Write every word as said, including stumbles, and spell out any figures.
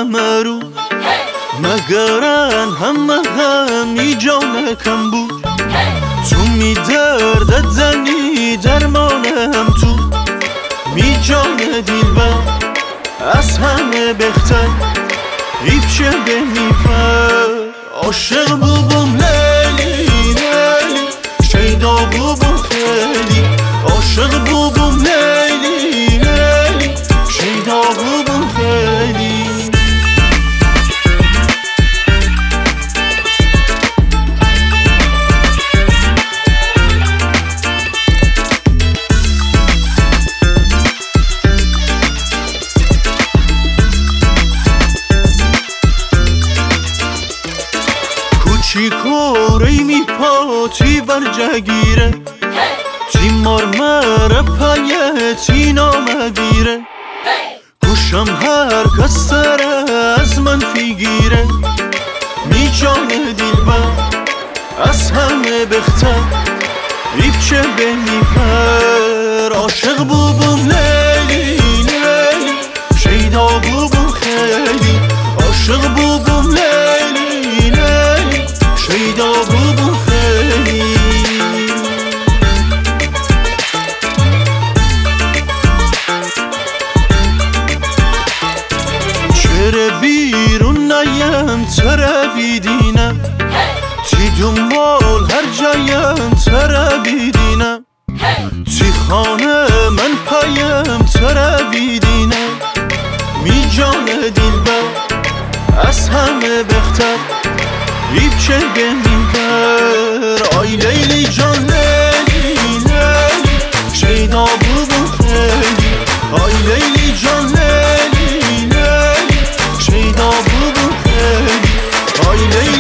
همه رو مگرن همه همی جانکم بود تو می درد زنی درمانم تو می جان دلبر از همه بهتر ایپچه به میفر عاشق بوبم لیلی لیلی شیدا بوبم خیلی عاشق بوبم لیلی لیلی شیدا بوبم خیلی چی کوری می پاتی بر جگیره تی مرمر پایه تی نامگیره گوشم هر کس تر از من فیگیره می جان دلبر از همه بختر ایپچه به میفر عاشق بوبم لیلی لیلی شیدا بوبم خیلی عاشق بوبم لیلی لیلی شیدا بوبم خیلی چرا بیرون نیم تره بیدینم تی دنبال هر جایم تره بیدینم تی خانه من پایم تره بیدینم می جان دلبر از همه بختر ایپچه به میفر آی لیلی جان لیلی لیلی شیدا بوبم خیلی آی لیلی جان لیلی لیلی شیدا بوبم خیلی آی لیلی